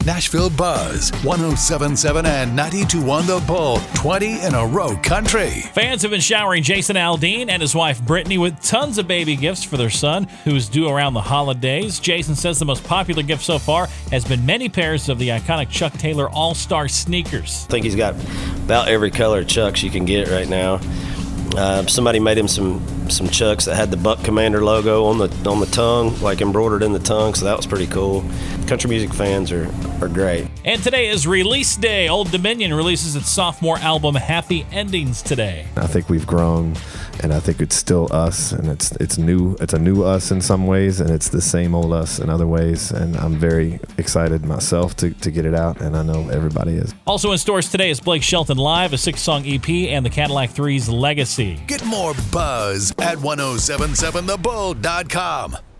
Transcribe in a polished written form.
Nashville Buzz, 107.7 and 92.1 The Bull, 20 in a row country. Fans have been showering Jason Aldean and his wife Brittany with tons of baby gifts for their son, who's due around the holidays. Jason says the most popular gift so far has been many pairs of the iconic Chuck Taylor All-Star sneakers. I think he's got about every color of Chucks you can get right now. Somebody made him some Chucks that had the Buck Commander logo on the tongue, like embroidered in the tongue, so that was pretty cool. Country music fans are great. And today is release day. Old Dominion releases its sophomore album Happy Endings today. I think we've grown, and I think it's still us, and it's new. It's a new us in some ways, and it's the same old us in other ways, and I'm very excited myself to get it out, and I know everybody is. Also in stores today is Blake Shelton Live, a 6-song EP, and the Cadillac 3's Legacy. Get more buzz at 1077thebull.com.